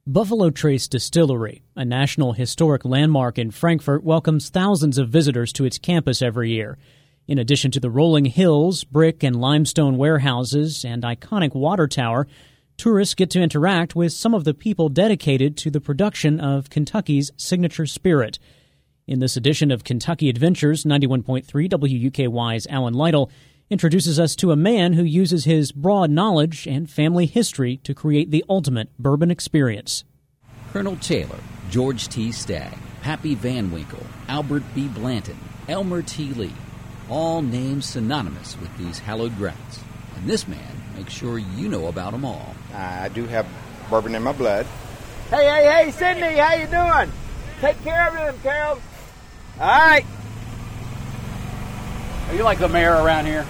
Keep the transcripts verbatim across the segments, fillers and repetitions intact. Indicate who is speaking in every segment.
Speaker 1: Buffalo Trace Distillery, a National Historic Landmark in Frankfort, welcomes thousands of visitors to its campus every year. In addition to the rolling hills, brick and limestone warehouses, and iconic water tower, tourists get to interact with some of the people dedicated to the production of Kentucky's signature spirit. In this edition of Kentucky Adventures, ninety-one point three W U K Y's Alan Lytle introduces us to a man who uses his broad knowledge and family history to create the ultimate bourbon experience.
Speaker 2: Colonel Taylor, George T. Stagg, Pappy Van Winkle, Albert B. Blanton, Elmer T. Lee, all names synonymous with these hallowed grounds. And this man makes sure you know about them all.
Speaker 3: I do have bourbon in my blood.
Speaker 4: Hey, hey, hey, Sydney, how you doing? Take care of them, Carol. All right.
Speaker 5: Are you like the mayor around here?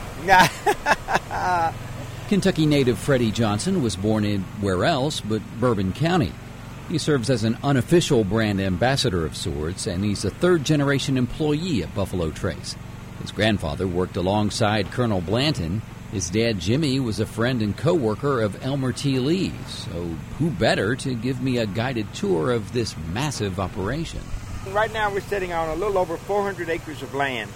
Speaker 2: Kentucky native Freddie Johnson was born in where else but Bourbon County. He serves as an unofficial brand ambassador of sorts, and he's a third-generation employee at Buffalo Trace. His grandfather worked alongside Colonel Blanton. His dad, Jimmy, was a friend and co-worker of Elmer T. Lee, so who better to give me a guided tour of this massive operation?
Speaker 4: Right now we're sitting on a little over four hundred acres of land.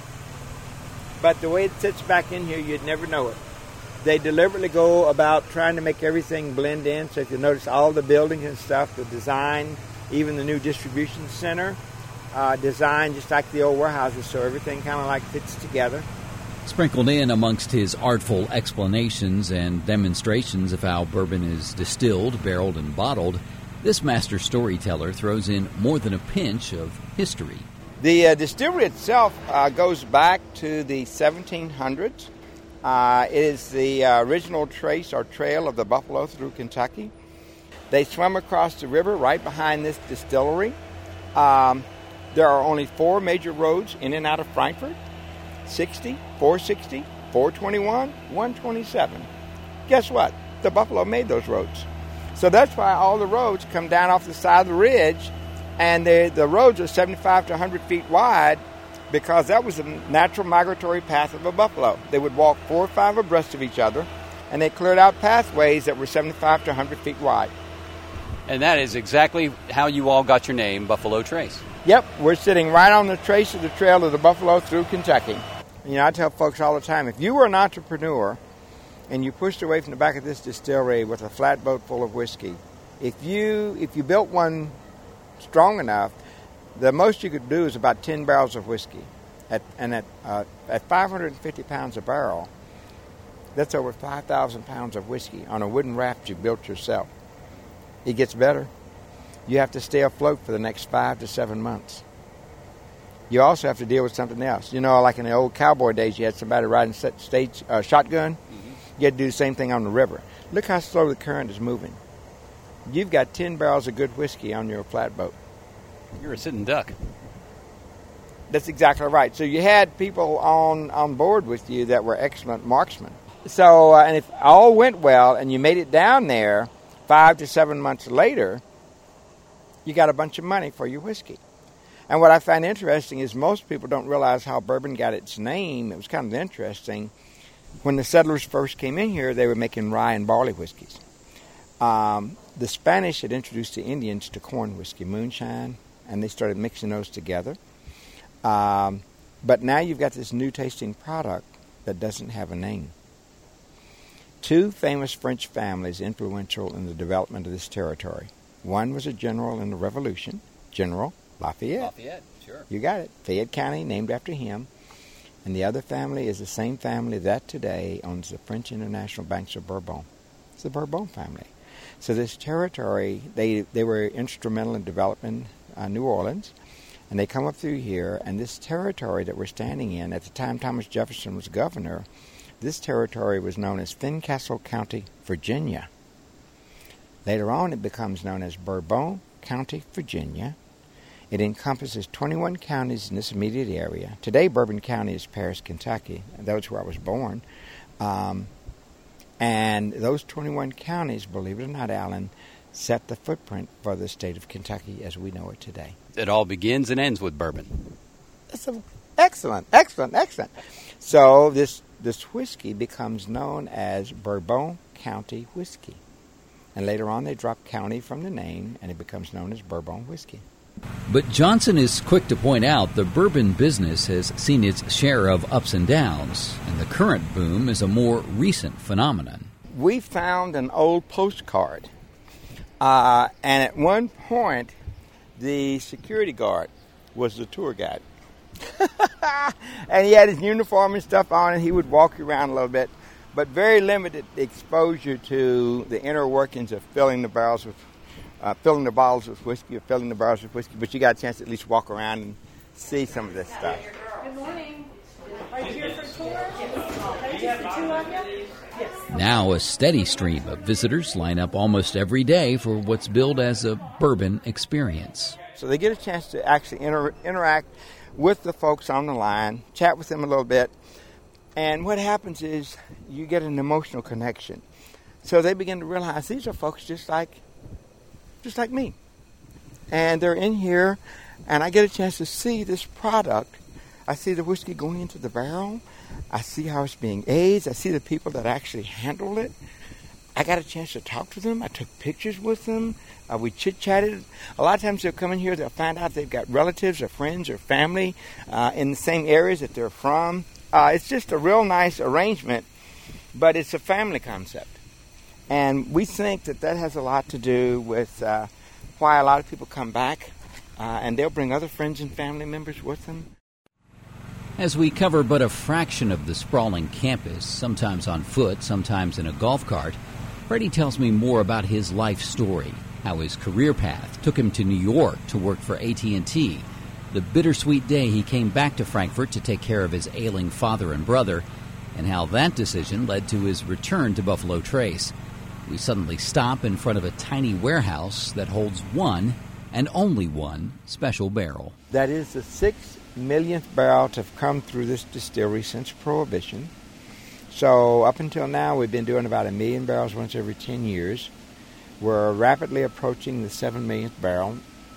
Speaker 4: But the way it sits back in here, you'd never know it. They deliberately go about trying to make everything blend in. So if you notice all the buildings and stuff, the design, even the new distribution center, uh, designed just like the old warehouses, so everything kind of like fits together.
Speaker 2: Sprinkled in amongst his artful explanations and demonstrations of how bourbon is distilled, barreled, and bottled, this master storyteller throws in more than a pinch of history.
Speaker 3: The uh, distillery itself uh, goes back to the seventeen hundreds. Uh, it is the uh, original trace or trail of the buffalo through Kentucky. They swim across the river right behind this distillery. Um, there are only four major roads in and out of Frankfort: sixty, four sixty, four twenty-one, one twenty-seven. Guess what? The buffalo made those roads. So that's why all the roads come down off the side of the ridge. And the, the roads are seventy-five to one hundred feet wide because that was the natural migratory path of a buffalo. They would walk four or five abreast of each other, and they cleared out pathways that were seventy-five to one hundred feet wide.
Speaker 5: And that is exactly how you all got your name, Buffalo Trace.
Speaker 3: Yep, we're sitting right on the trace of the trail of the buffalo through Kentucky. You know, I tell folks all the time, if you were an entrepreneur and you pushed away from the back of this distillery with a flatboat full of whiskey, if you if you built one strong enough, the most you could do is about ten barrels of whiskey. At, and at uh, at five hundred fifty pounds a barrel, that's over five thousand pounds of whiskey on a wooden raft you built yourself. It gets better. You have to stay afloat for the next five to seven months. You also have to deal with something else. You know, like in the old cowboy days, you had somebody riding stage, uh, shotgun. Mm-hmm. You had to do the same thing on the river. Look how slow the current is moving. You've got ten barrels of good whiskey on your flatboat.
Speaker 5: You're a sitting duck.
Speaker 3: That's exactly right. So you had people on, on board with you that were excellent marksmen. So, uh, and if all went well and you made it down there five to seven months later, you got a bunch of money for your whiskey. And what I find interesting is most people don't realize how bourbon got its name. It was kind of interesting. When the settlers first came in here, they were making rye and barley whiskeys. Um, the Spanish had introduced the Indians to corn whiskey, moonshine, and they started mixing those together. Um, but now you've got this new tasting product that doesn't have a name. Two famous French families influential in the development of this territory. One was a general in the Revolution, General Lafayette.
Speaker 5: Lafayette, sure.
Speaker 3: You got it. Fayette County, named after him. And the other family is the same family that today owns the French International Banks of Bourbon. It's the Bourbon family. So this territory, they they were instrumental in developing uh, New Orleans, and they come up through here, and this territory that we're standing in, at the time Thomas Jefferson was governor, this territory was known as Fincastle County, Virginia. Later on, it becomes known as Bourbon County, Virginia. It encompasses twenty-one counties in this immediate area. Today, Bourbon County is Paris, Kentucky. That's where I was born. Um, And those twenty-one counties, believe it or not, Alan, set the footprint for the state of Kentucky as we know it today.
Speaker 5: It all begins and ends with bourbon.
Speaker 3: That's a, excellent, excellent, excellent. So this this whiskey becomes known as Bourbon County whiskey. and later on they drop county from the name, and it becomes known as Bourbon whiskey.
Speaker 2: But Johnson is quick to point out the bourbon business has seen its share of ups and downs, and the current boom is a more recent phenomenon.
Speaker 3: We found an old postcard, uh, and at one point, the security guard was the tour guide. And he had his uniform and stuff on, and he would walk you around a little bit, but very limited exposure to the inner workings of filling the barrels with Uh, filling the bottles with whiskey or filling the barrels with whiskey, but you got a chance to at least walk around and see some of this stuff.
Speaker 6: Good morning. Are you here for a tour? Just the two of you? Yes.
Speaker 2: Now a steady stream of visitors line up almost every day for what's billed as a bourbon experience.
Speaker 3: So they get a chance to actually inter- interact with the folks on the line, chat with them a little bit, and what happens is you get an emotional connection. So they begin to realize these are folks just like just like me. And they're in here, and I get a chance to see this product. I see the whiskey going into the barrel. I see how it's being aged. I see the people that actually handle it. I got a chance to talk to them. I took pictures with them. Uh, we chit-chatted. A lot of times they'll come in here, they'll find out they've got relatives or friends or family uh, in the same areas that they're from. Uh, it's just a real nice arrangement, but it's a family concept. And we think that that has a lot to do with uh, why a lot of people come back, uh, and they'll bring other friends and family members with them.
Speaker 2: As we cover but a fraction of the sprawling campus, sometimes on foot, sometimes in a golf cart, Freddie tells me more about his life story, how his career path took him to New York to work for A T and T, the bittersweet day he came back to Frankfort to take care of his ailing father and brother, and how that decision led to his return to Buffalo Trace. We suddenly stop in front of a tiny warehouse that holds one, and only one, special barrel.
Speaker 3: That is the six millionth barrel to have come through this distillery since Prohibition. So up until now, we've been doing about a million barrels once every ten years. We're rapidly approaching the seven millionth barrel.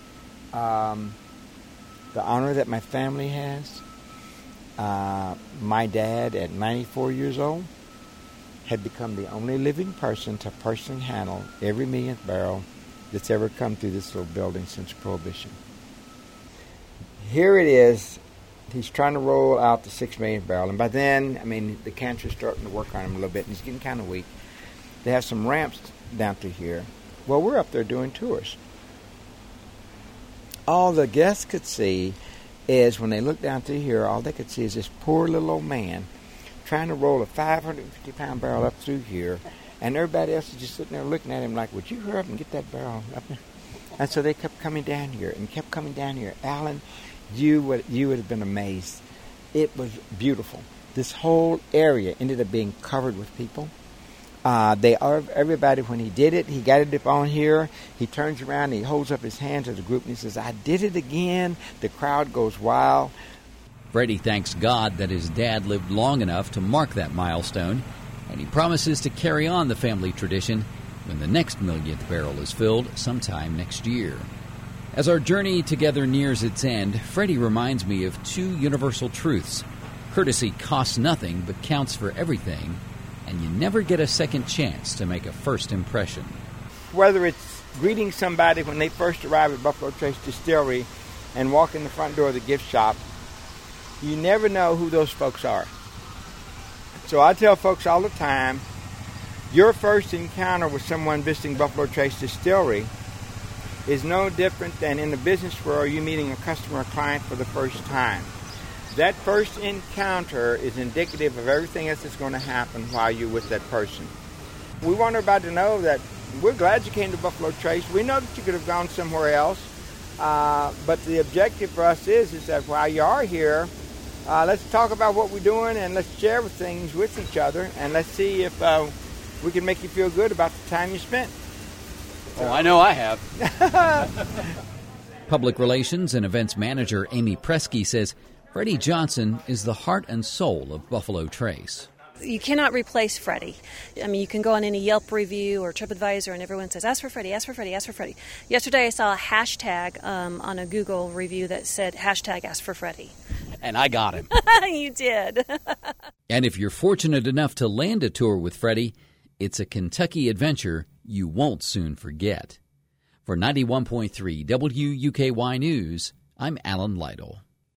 Speaker 3: Um, the honor that my family has, uh, my dad at ninety-four years old, had become the only living person to personally handle every millionth barrel that's ever come through this little building since Prohibition. Here it is. He's trying to roll out the six millionth barrel. And by then, I mean, the cancer's starting to work on him a little bit, and he's getting kind of weak. They have some ramps down through here. Well, we're up there doing tours. All the guests could see is when they look down through here, all they could see is this poor little old man trying to roll a five hundred fifty pound barrel up through here, and everybody else is just sitting there looking at him like, would you hurry up and get that barrel up there? And so they kept coming down here and kept coming down here. Alan, you would you would have been amazed. It was beautiful. This whole area ended up being covered with people. Uh, they are everybody. When he did it, he got it up on here. He turns around and he holds up his hand to the group and he says, I did it again. The crowd goes wild.
Speaker 2: Freddie thanks God that his dad lived long enough to mark that milestone, and he promises to carry on the family tradition when the next millionth barrel is filled sometime next year. As our journey together nears its end, Freddie reminds me of two universal truths. Courtesy costs nothing but counts for everything, and you never get a second chance to make a first impression.
Speaker 3: Whether it's greeting somebody when they first arrive at Buffalo Trace Distillery and walk in the front door of the gift shop, you never know who those folks are. So I tell folks all the time, your first encounter with someone visiting Buffalo Trace Distillery is no different than in the business world you meeting a customer or client for the first time. That first encounter is indicative of everything else that's going to happen while you're with that person. We want everybody to know that we're glad you came to Buffalo Trace. We know that you could have gone somewhere else, uh, but the objective for us is, is that while you are here, Uh, let's talk about what we're doing, and let's share things with each other, and let's see if uh, we can make you feel good about the time you spent.
Speaker 5: Oh, I know I have.
Speaker 2: Public Relations and Events Manager Amy Presky says Freddie Johnson is the heart and soul of Buffalo Trace.
Speaker 6: You cannot replace Freddie. I mean, you can go on any Yelp review or TripAdvisor and everyone says, ask for Freddie, ask for Freddie, ask for Freddie. Yesterday I saw a hashtag um, on a Google review that said, hashtag ask for Freddie.
Speaker 5: And I got him.
Speaker 6: You did.
Speaker 2: And if you're fortunate enough to land a tour with Freddie, it's a Kentucky adventure you won't soon forget. For ninety-one point three W U K Y News, I'm Alan Lytle.